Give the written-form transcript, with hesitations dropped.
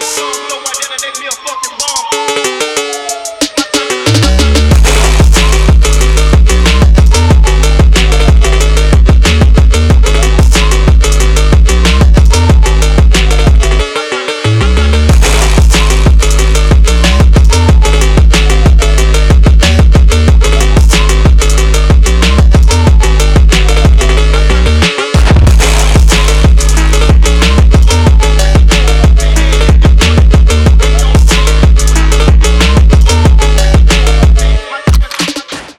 Some blow out there and make me a fucking bomb.